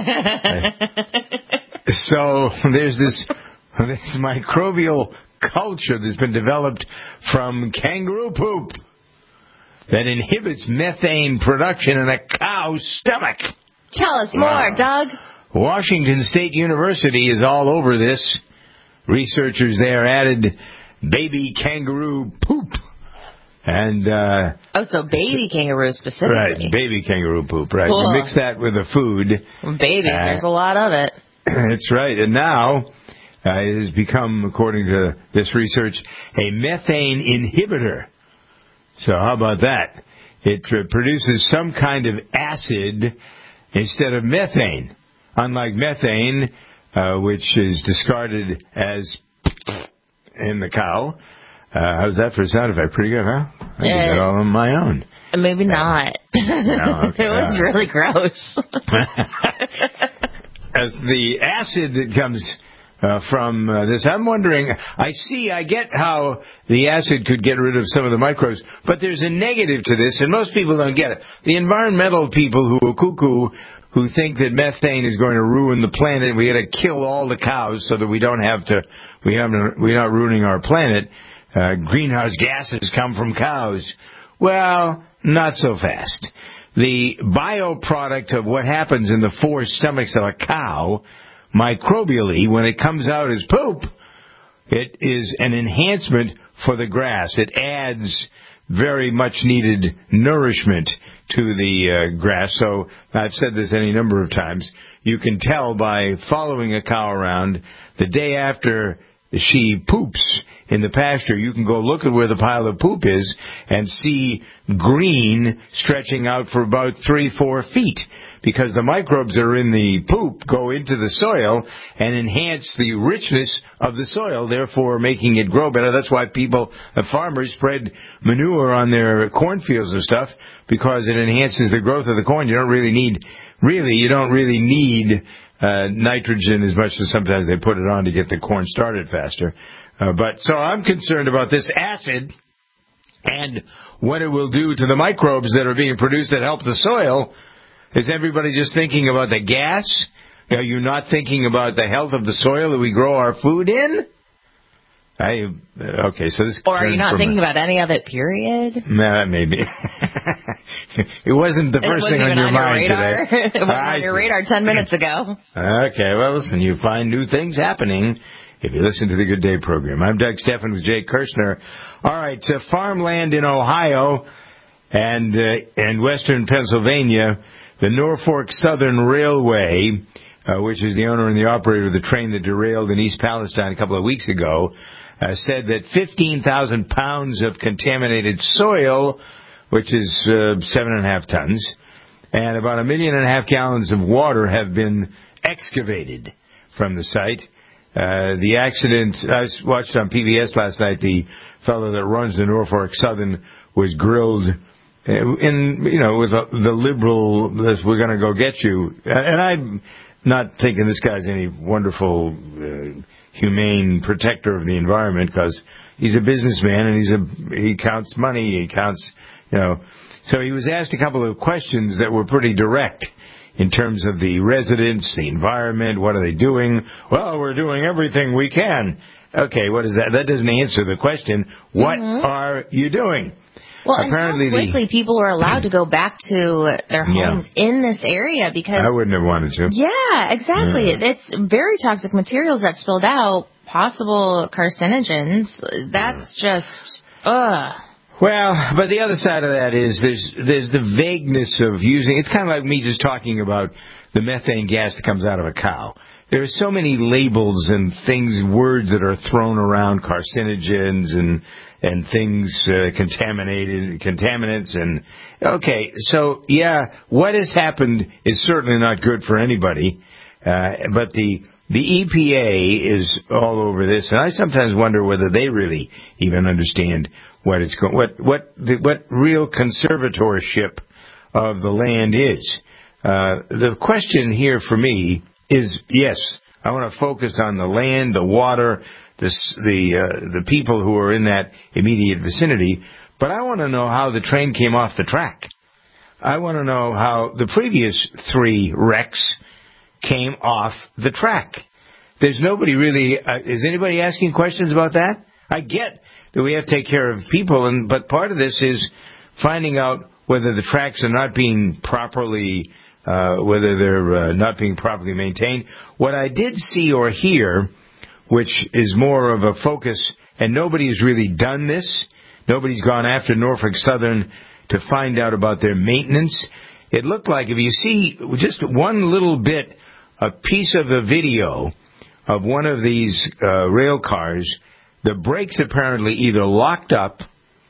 So there's this, this microbial culture that's been developed from kangaroo poop that inhibits methane production in a cow's stomach. Tell us Wow. more, Doug. Washington State University is all over this. Researchers there added baby kangaroo poop. And, uh... Oh, so baby kangaroo specifically. Right, baby kangaroo poop, right. Cool. You mix that with the food. Baby, uh, there's a lot of it. That's right. And now, uh, it has become, according to this research, a methane inhibitor. So how about that? It uh, produces some kind of acid instead of methane. Unlike methane, uh, which is discarded as in the cow. Uh, how's that for a sound effect? Pretty good, huh? I did that all on my own. Maybe not. No, okay, It was all right. really gross. As the acid that comes uh, from uh, this, I'm wondering, I see, I get how the acid could get rid of some of the microbes, but there's a negative to this, and most people don't get it. The environmental people who are cuckoo, who think that methane is going to ruin the planet, we got to kill all the cows so that we don't have to, we haven't, we're not ruining our planet. Uh, greenhouse gases come from cows. Well, not so fast. The bioproduct of what happens in the four stomachs of a cow, microbially, when it comes out as poop, it is an enhancement for the grass. It adds very much needed nourishment to the uh, grass. So I've said this any number of times. You can tell by following a cow around the day after she poops in the pasture, you can go look at where the pile of poop is and see green stretching out for about three, four feet. Because the microbes that are in the poop go into the soil and enhance the richness of the soil, therefore making it grow better. That's why people, the farmers, spread manure on their cornfields and stuff, because it enhances the growth of the corn. You don't really need, really, you don't really need uh, nitrogen as much as sometimes they put it on to get the corn started faster. Uh, but so I'm concerned about this acid and what it will do to the microbes that are being produced that help the soil. Is everybody just thinking about the gas? Are you not thinking about the health of the soil that we grow our food in? I, okay, so this. Or are you not thinking about any of it, period? Nah, maybe. It wasn't the It first thing wasn't on even your on mind your radar. today. It wasn't I on your see. radar ten minutes ago. Okay, well, listen, you find new things happening if you listen to the Good Day program. I'm Doug Stephan with Jay Kirshner. All right, uh, farmland in Ohio and uh, and western Pennsylvania, the Norfolk Southern Railway, uh, which is the owner and the operator of the train that derailed in East Palestine a couple of weeks ago, uh, said that fifteen thousand pounds of contaminated soil, which is uh, seven and a half tons, and about a million and a half gallons of water have been excavated from the site. Uh, the accident, I watched on P B S last night, the fellow that runs the Norfolk Southern was grilled in, you know, with a, the liberal, this, we're going to go get you. And I'm not thinking this guy's any wonderful, uh, humane protector of the environment, because he's a businessman and he's a, he counts money, he counts, you know. So he was asked a couple of questions that were pretty direct in terms of the residents, the environment, what are they doing? Well, we're doing everything we can. Okay, what is that? That doesn't answer the question. What Mm-hmm. are you doing? Well, Apparently and how quickly the, people were allowed to go back to their homes Yeah. in this area because... I wouldn't have wanted to. Yeah, exactly. Yeah. It's very toxic materials that spilled out, possible carcinogens. That's just, ugh. Well, but the other side of that is there's there's the vagueness of using. It's kind of like me just talking about the methane gas that comes out of a cow. there are so many labels and things, words that are thrown around, carcinogens and and things uh, contaminated, contaminants, and okay. So yeah, what has happened is certainly not good for anybody. Uh, but the the E P A is all over this, and I sometimes wonder whether they really even understand what it's going, what what the, what real conservatorship of the land is. Uh, the question here for me is, yes, I want to focus on the land, the water, the the uh, the people who are in that immediate vicinity, but I want to know how the train came off the track. I want to know how the previous three wrecks came off the track. There's nobody really, uh, is anybody asking questions about that? I get that we have to take care of people, and but part of this is finding out whether the tracks are not being properly, uh, whether they're uh, not being properly maintained. What I did see or hear, which is more of a focus, and nobody's really done this, nobody's gone after Norfolk Southern to find out about their maintenance. It looked like, if you see just one little bit, a piece of the video of one of these uh, rail cars, the brakes apparently either locked up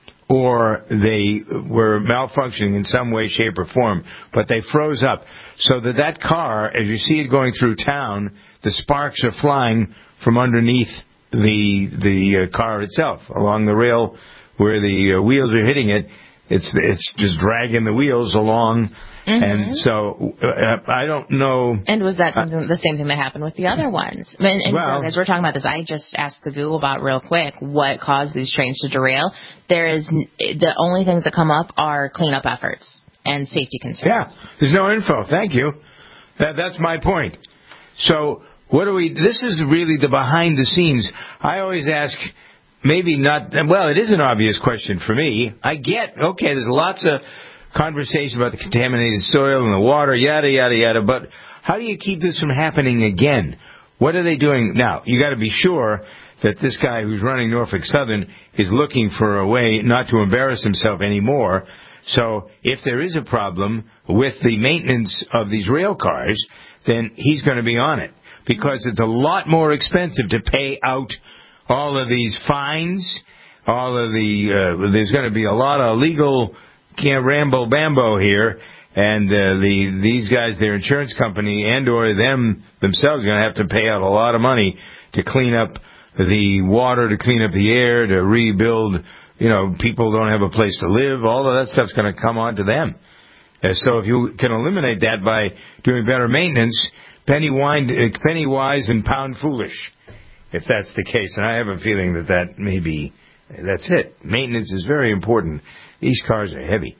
or they were malfunctioning in some way, shape, or form, but they froze up. So that that car, as you see it going through town, the sparks are flying from underneath the the uh, car itself, along the rail where the uh, wheels are hitting it. It's it's just dragging the wheels along. Mm-hmm. And so, uh, I don't know. And was that something, the same thing that happened with the other ones? I mean, and well, so as we're talking about this, I just asked the Google about real quick what caused these trains to derail. There is, the only things that come up are cleanup efforts and safety concerns. Yeah, there's no info. Thank you. That, that's my point. So, what do we, this is really the behind the scenes. I always ask, maybe not, well, it is an obvious question for me. I get, okay, there's lots of conversation about the contaminated soil and the water, yada, yada, yada, but how do you keep this from happening again? What are they doing? Now, you got to be sure that this guy who's running Norfolk Southern is looking for a way not to embarrass himself anymore. So if there is a problem with the maintenance of these rail cars, then he's going to be on it, because it's a lot more expensive to pay out all of these fines, all of the, uh, there's going to be a lot of legal can't rambo bambo here, and uh, the these guys, their insurance company and or them themselves, are going to have to pay out a lot of money to clean up the water, to clean up the air, to rebuild. You know, people don't have a place to live. All of that stuff's going to come on to them. Uh, so if you can eliminate that by doing better maintenance, penny wine, uh, penny wise and pound foolish, if that's the case. And I have a feeling that that may be, that's it. Maintenance is very important. These cars are heavy.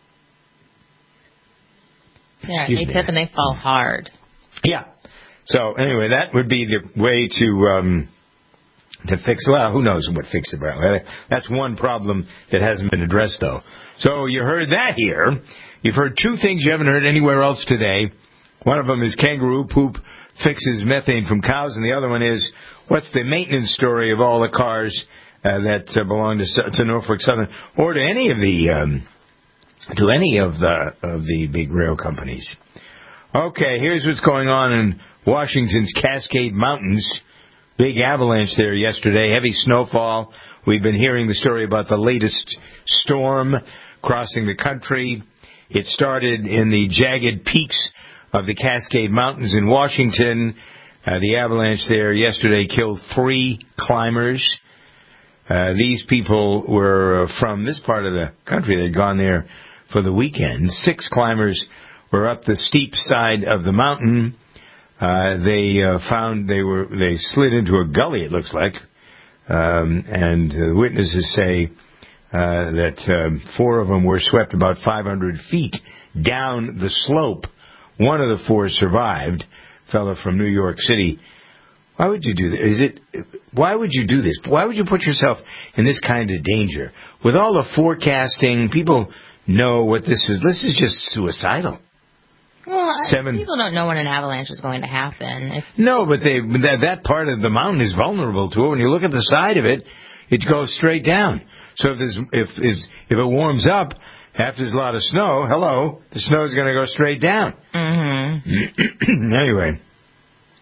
Yeah, Excuse they me. tip and they fall hard. Yeah. So anyway, that would be the way to um, to fix. Well, who knows what fix it? That's one problem that hasn't been addressed, though. So you heard that here. You've heard two things you haven't heard anywhere else today. One of them is kangaroo poop fixes methane from cows, and the other one is what's the maintenance story of all the cars Uh, that uh, belong to, to Norfolk Southern, or to any of the um, to any of the of the big rail companies. Okay, here's what's going on in Washington's Cascade Mountains. Big avalanche there yesterday, heavy snowfall. We've been hearing the story about the latest storm crossing the country. It started in the jagged peaks of the Cascade Mountains in Washington. Uh, the avalanche there yesterday killed three climbers. Uh, these people were from this part of the country. They'd gone there for the weekend. Six climbers were up the steep side of the mountain. Uh, they uh, found they were they slid into a gully, it looks like, um, and uh, witnesses say uh, that um, four of them were swept about five hundred feet down the slope. One of the four survived, a fellow from New York City. Why would you do this? Is it? Why would you do this? Why would you put yourself in this kind of danger? With all the forecasting, people know what this is. This is just suicidal. Well, Seven. people don't know when an avalanche is going to happen. It's, no, but they that, that part of the mountain is vulnerable to it. When you look at the side of it, it goes straight down. So if there's, if if, if it warms up after there's a lot of snow, hello, the snow is going to go straight down. Mm-hmm. Anyway.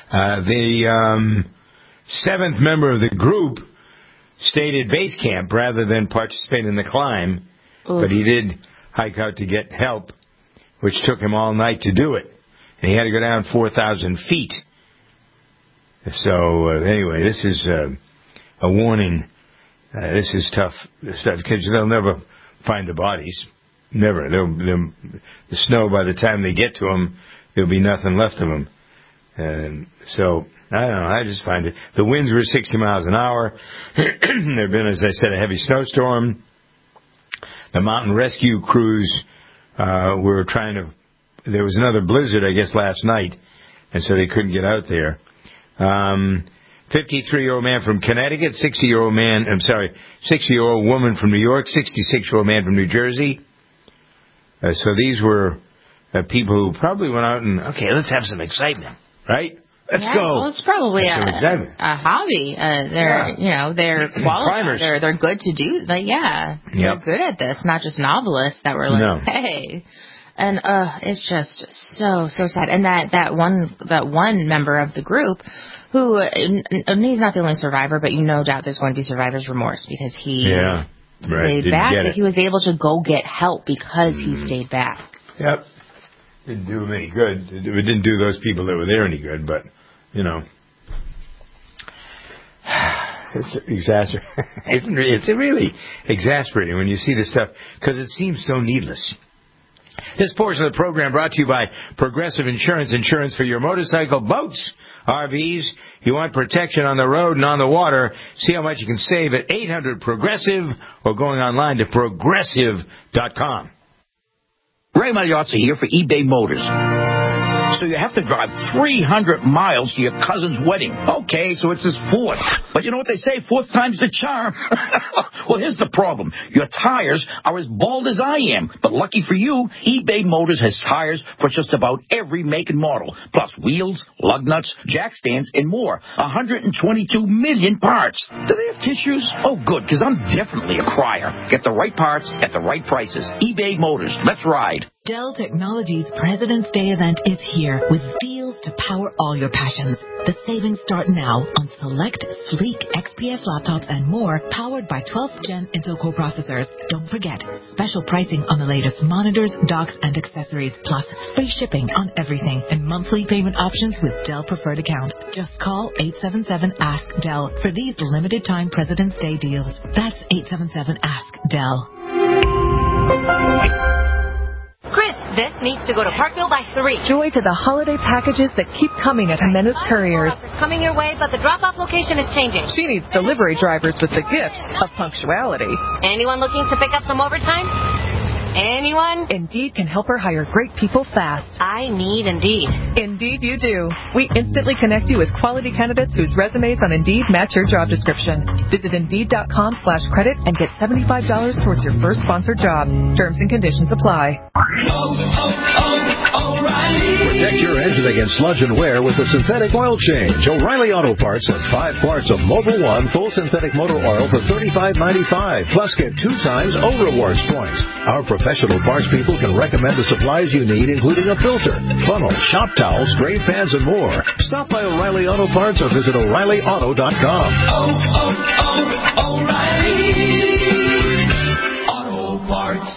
Uh, the um, seventh member of the group stayed at base camp rather than participate in the climb, Ooh. but he did hike out to get help, which took him all night to do it. And he had to go down four thousand feet. So, uh, anyway, this is uh, a warning. Uh, this is tough stuff because they'll never find the bodies. Never. They'll, they'll, the snow, by the time they get to them, there'll be nothing left of them. And so, I don't know, I just find it. The winds were sixty miles an hour. There had been, as I said, a heavy snowstorm. The mountain rescue crews uh, were trying to, there was another blizzard, I guess, last night, and so they couldn't get out there. Um, fifty-three-year-old man from Connecticut, sixty-year-old man, I'm sorry, sixty-year-old woman from New York, sixty-six-year-old man from New Jersey. Uh, so these were uh, people who probably went out and, okay, let's have some excitement, right? Let's yeah, go. Well, it's probably a, a hobby. Uh, they're, yeah. you know, they're qualified. They're, they're good to do. Like, yeah, yep. they're good at this. Not just novelists that were like, no. hey. And uh, it's just so so sad. And that, that one that one member of the group, who and he's not the only survivor, but you no doubt there's going to be survivor's remorse because he yeah, stayed right. back. That he was able to go get help because mm. he stayed back. Yep. Didn't do him any good. It didn't do those people that were there any good, but. You know, it's exasperating. It's really exasperating when you see this stuff because it seems so needless. This portion of the program brought to you by Progressive Insurance, insurance for your motorcycle, boats, R Vs. You want protection on the road and on the water. See how much you can save at eight hundred Progressive or going online to progressive dot com. Ray Magliozzi here for eBay Motors. So you have to drive three hundred miles to your cousin's wedding. Okay, so it's his fourth. But you know what they say, fourth time's the charm. Well, here's the problem. Your tires are as bald as I am. But lucky for you, eBay Motors has tires for just about every make and model. Plus wheels, lug nuts, jack stands, and more. one hundred twenty-two million parts. Do they have tissues? Oh, good, because I'm definitely a crier. Get the right parts at the right prices. eBay Motors. Let's ride. Dell Technologies President's Day event is here with deals to power all your passions. The savings start now on select sleek X P S laptops and more powered by twelfth gen Intel Core processors. Don't forget, special pricing on the latest monitors, docks, and accessories, plus free shipping on everything and monthly payment options with Dell Preferred Account. Just call eight seven seven, ask Dell for these limited time President's Day deals. That's eight seven seven, ask Dell. Chris, this needs to go to Parkville by three. Joy to the holiday packages that keep coming at Jimenez Couriers. It's coming your way, but the drop-off location is changing. She needs delivery drivers with the gift of punctuality. Anyone looking to pick up some overtime? Anyone? Indeed can help her hire great people fast. I need Indeed. Indeed you do. We instantly connect you with quality candidates whose resumes on Indeed match your job description. Visit Indeed.com slash credit and get seventy-five dollars towards your first sponsored job. Terms and conditions apply. Oh, oh, oh, O'Reilly. Protect your engine against sludge and wear with a synthetic oil change. O'Reilly Auto Parts has five parts of Mobil One full synthetic motor oil for thirty-five ninety-five. Plus get two times O Rewards points. Our professional parts people can recommend the supplies you need, including a filter, funnel, shop towels, drain fans, and more. Stop by O'Reilly Auto Parts or visit O'Reilly Auto dot com. Oh, oh, oh, O'Reilly Auto Parts.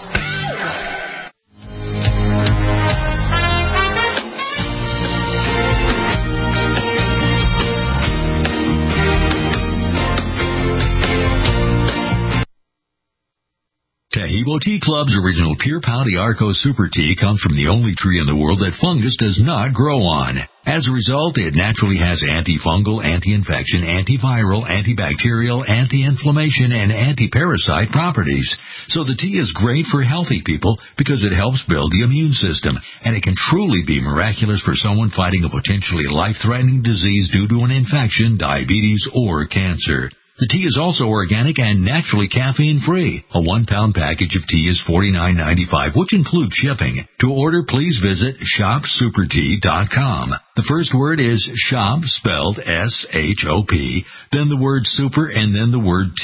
Tahibo Tea Club's original Pure Pau d'Arco Super Tea comes from the only tree in the world that fungus does not grow on. As a result, it naturally has antifungal, anti-infection, antiviral, antibacterial, anti-inflammation, and anti-parasite properties. So the tea is great for healthy people because it helps build the immune system, and it can truly be miraculous for someone fighting a potentially life-threatening disease due to an infection, diabetes, or cancer. The tea is also organic and naturally caffeine-free. A one-pound package of tea is forty-nine ninety-five, which includes shipping. To order, please visit shop super tea dot com. The first word is shop, spelled S H O P, then the word super, and then the word tea.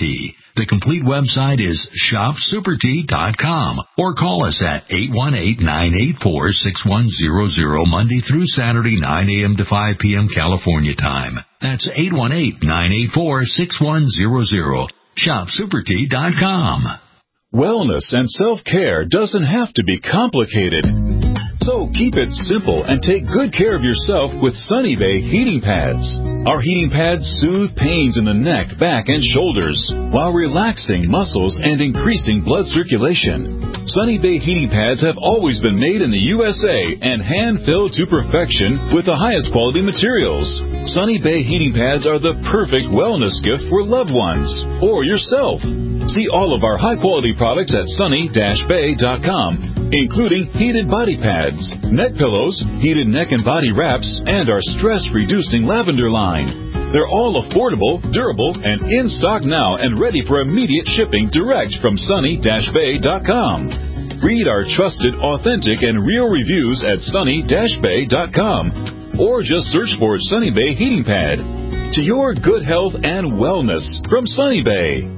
The complete website is shop super tea dot com or call us at eight one eight, nine eight four, six one zero zero Monday through Saturday, nine a.m. to five p.m. California time. That's eight one eight, nine eight four, six one zero zero. shop super tea dot com. Wellness and self-care doesn't have to be complicated. So keep it simple and take good care of yourself with Sunny Bay heating pads. Our heating pads soothe pains in the neck, back, and shoulders while relaxing muscles and increasing blood circulation. Sunny Bay heating pads have always been made in the U S A and hand-filled to perfection with the highest quality materials. Sunny Bay heating pads are the perfect wellness gift for loved ones or yourself. See all of our high-quality products at sunny dash bay dot com, including heated body pads, neck pillows, heated neck and body wraps, and our stress-reducing lavender line. They're all affordable, durable, and in stock now and ready for immediate shipping direct from sunny dash bay dot com. Read our trusted, authentic, and real reviews at sunny dash bay dot com or just search for Sunny Bay Heating Pad. To your good health and wellness from Sunny Bay.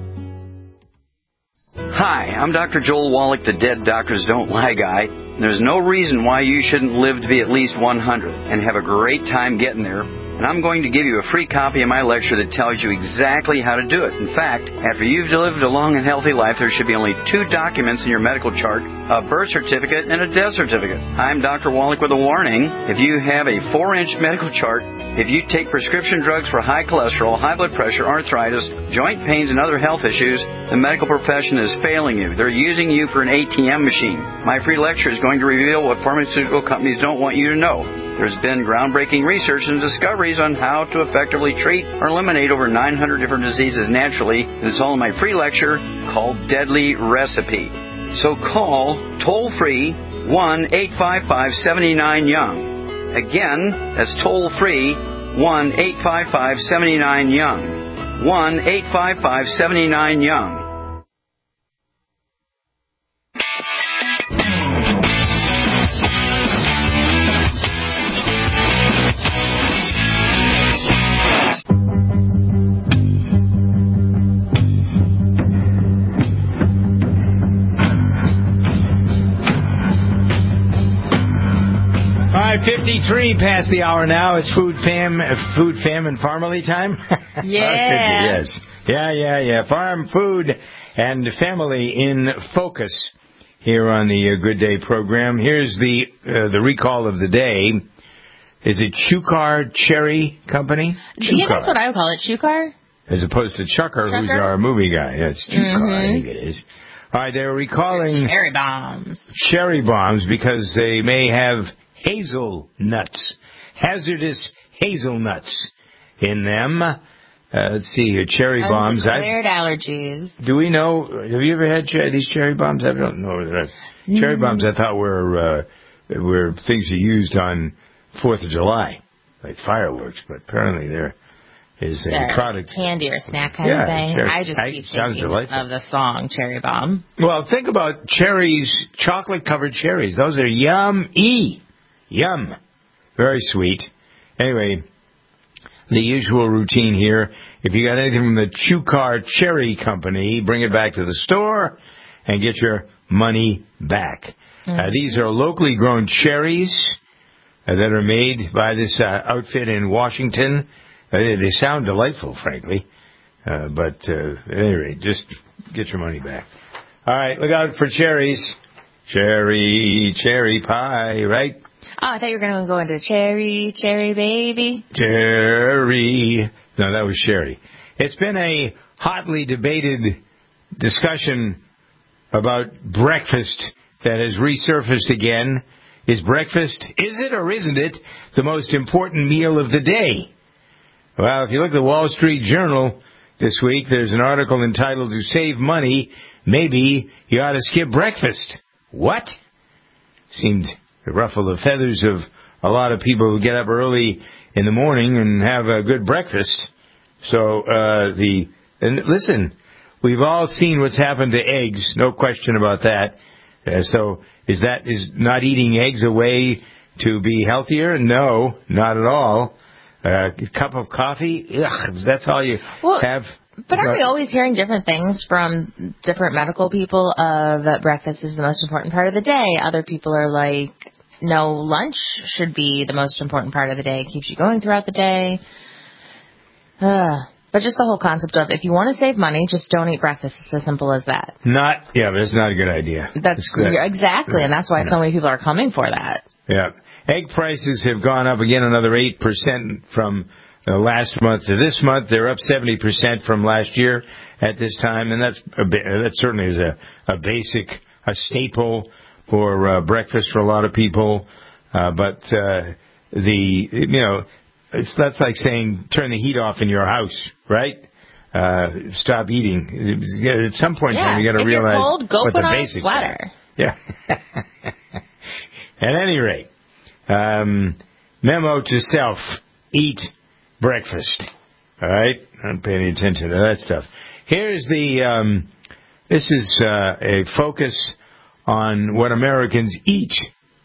Hi, I'm Doctor Joel Wallach, the Dead Doctors Don't Lie guy. There's no reason why you shouldn't live to be at least one hundred and have a great time getting there. And I'm going to give you a free copy of my lecture that tells you exactly how to do it. In fact, after you've lived a long and healthy life, there should be only two documents in your medical chart, a birth certificate and a death certificate. I'm Doctor Wallach with a warning. If you have a four-inch medical chart, if you take prescription drugs for high cholesterol, high blood pressure, arthritis, joint pains, and other health issues, the medical profession is failing you. They're using you for an A T M machine. My free lecture is going to reveal what pharmaceutical companies don't want you to know. There's been groundbreaking research and discoveries on how to effectively treat or eliminate over nine hundred different diseases naturally. It's all in my free lecture called Deadly Recipe. So call toll-free one eight five five, seven nine, young. Again, that's toll-free one eight five five, seven nine, young. one eight five five, seven nine, young. fifty-three past the hour now. It's food fam, food famine family time. Yeah. Yes. Yeah, yeah, yeah. Farm, food, and family in focus here on the uh, Good Day program. Here's the uh, the recall of the day. Is it Chukar Cherry Company? Yeah, that's what I would call it, Chukar. As opposed to Chucker, Chucker? who's our movie guy. Yeah, it's Chukar, mm-hmm. I think it is. All right, they're recalling cherry bombs. Cherry bombs because they may have hazelnuts, hazardous hazelnuts in them. Uh, let's see here, cherry bombs. Weird allergies. Do we know? Have you ever had cher- these cherry bombs? I don't know. Mm-hmm. Cherry bombs, I thought were uh, were things you used on Fourth of July, like fireworks. But apparently, there is a they're product, candy or snack kind yeah, of thing. Cherry, I just I, keep thinking of the song Cherry Bomb. Well, think about cherries, chocolate-covered cherries. Those are yum-y. Yum. Very sweet. Anyway, the usual routine here. If you got anything from the Chukar Cherry Company, bring it back to the store and get your money back. Mm-hmm. Uh, these are locally grown cherries uh, that are made by this uh, outfit in Washington. Uh, they, they sound delightful, frankly. Uh, but uh, at any rate, just get your money back. All right, look out for cherries. Cherry, cherry pie, right? Oh, I thought you were going to go into Cherry, Cherry Baby. Cherry. No, that was Sherry. It's been a hotly debated discussion about breakfast that has resurfaced again. Is breakfast, is it or isn't it, the most important meal of the day? Well, if you look at the Wall Street Journal this week, there's an article entitled, "To Save Money, Maybe You Ought to Skip Breakfast." What? Seemed to ruffle the feathers of a lot of people who get up early in the morning and have a good breakfast. So, uh, the, and listen, we've all seen what's happened to eggs, no question about that. Uh, so, is that, is not eating eggs a way to be healthier? No, not at all. Uh, a cup of coffee? Ugh, that's all you well, have. But are we always hearing different things from different medical people of that breakfast is the most important part of the day? Other people are like, no, lunch should be the most important part of the day. It keeps you going throughout the day. Uh, but just the whole concept of if you want to save money, just don't eat breakfast. It's as simple as that. Not, yeah, but it's not a good idea. That's that, exactly, yeah, and that's why yeah. so many people are coming for that. Yeah. Egg prices have gone up again another eight percent from uh, last month to this month. They're up seventy percent from last year at this time, and that's a, that certainly is a, a basic, a staple for uh, breakfast for a lot of people. Uh, but uh, the, you know, it's that's like saying turn the heat off in your house, right? Uh, stop eating. At some point in yeah. time, you got to realize you're cold, go what put the on basics a sweater. are. Yeah. At any rate, um, memo to self: eat breakfast. All right, I'm paying attention to that stuff. Here's the. Um, this is uh, a focus on what Americans eat,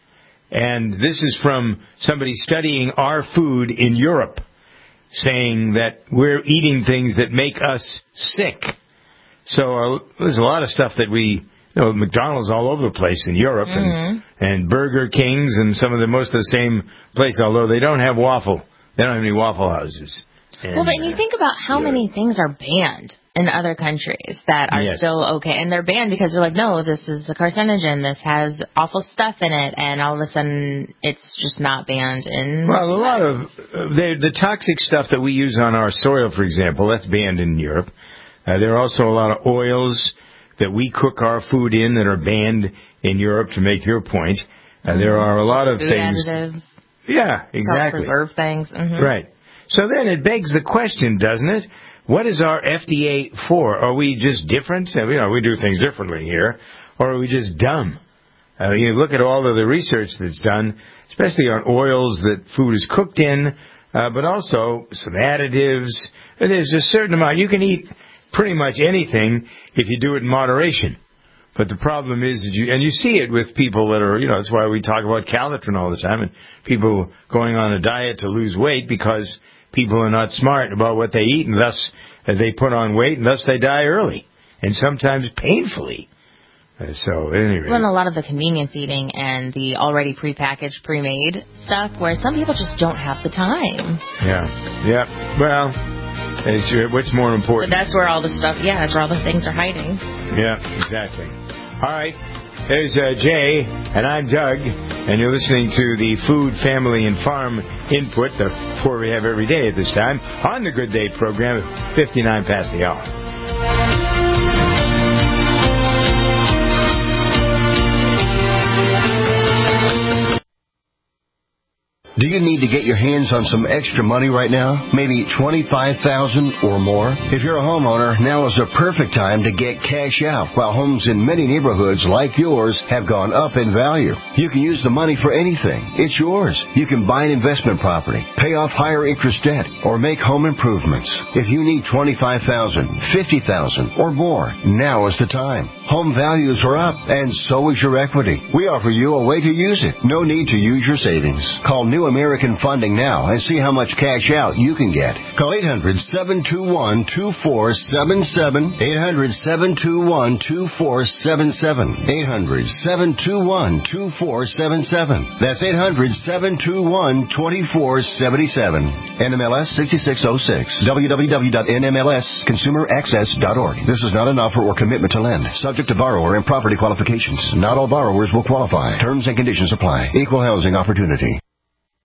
and this is from somebody studying our food in Europe, saying that we're eating things that make us sick. So uh, there's a lot of stuff that we. You know, McDonald's all over the place in Europe, mm-hmm. and, and Burger Kings, and some of the most of the same place. Although they don't have waffle, they don't have any Waffle Houses. And, well, but you think about how yeah. many things are banned in other countries that are yes. still okay, and they're banned because they're like, no, this is a carcinogen, this has awful stuff in it, and all of a sudden it's just not banned in. Well, a lot of uh, the, the toxic stuff that we use on our soil, for example, that's banned in Europe. Uh, there are also a lot of oils that we cook our food in that are banned in Europe, to make your point. Uh, mm-hmm. There are a lot of food things. Additives. Yeah, exactly. Self-preserve things. Mm-hmm. Right. So then it begs the question, doesn't it? What is our F D A for? Are we just different? Uh, you know, we do things differently here. Or are we just dumb? Uh, you look at all of the research that's done, especially on oils that food is cooked in, uh, but also some additives. There's a certain amount. You can eat pretty much anything if you do it in moderation. But the problem is, that you, and you see it with people that are, you know, that's why we talk about Calitrin all the time, and people going on a diet to lose weight because people are not smart about what they eat, and thus uh, they put on weight, and thus they die early, and sometimes painfully. Uh, so, at any rate. Well, and a lot of the convenience eating and the already prepackaged, pre-made stuff, where some people just don't have the time. Yeah, yeah, well... It's, what's more important? But that's where all the stuff, yeah, that's where all the things are hiding. Yeah, exactly. All right. There's uh, Jay, and I'm Doug, and you're listening to the Food, Family, and Farm Input, the four we have every day at this time, on the Good Day program at fifty-nine past the hour. Do you need to get your hands on some extra money right now? Maybe twenty-five thousand dollars or more? If you're a homeowner, now is a perfect time to get cash out while homes in many neighborhoods like yours have gone up in value. You can use the money for anything. It's yours. You can buy an investment property, pay off higher interest debt, or make home improvements. If you need twenty-five thousand dollars, fifty thousand dollars, or more, now is the time. Home values are up, and so is your equity. We offer you a way to use it. No need to use your savings. Call New American Funding now and see how much cash out you can get. Call eight hundred, seven two one, two four seven seven, eight hundred, seven two one, two four seven seven, eight hundred, seven two one, two four seven seven. That's eight hundred, seven two one, two four seven seven. N M L S sixty-six oh six. w w w dot n m l s consumer access dot org. This is not an offer or commitment to lend. Subject to borrower and property qualifications. Not all borrowers will qualify. Terms and conditions apply. Equal housing opportunity.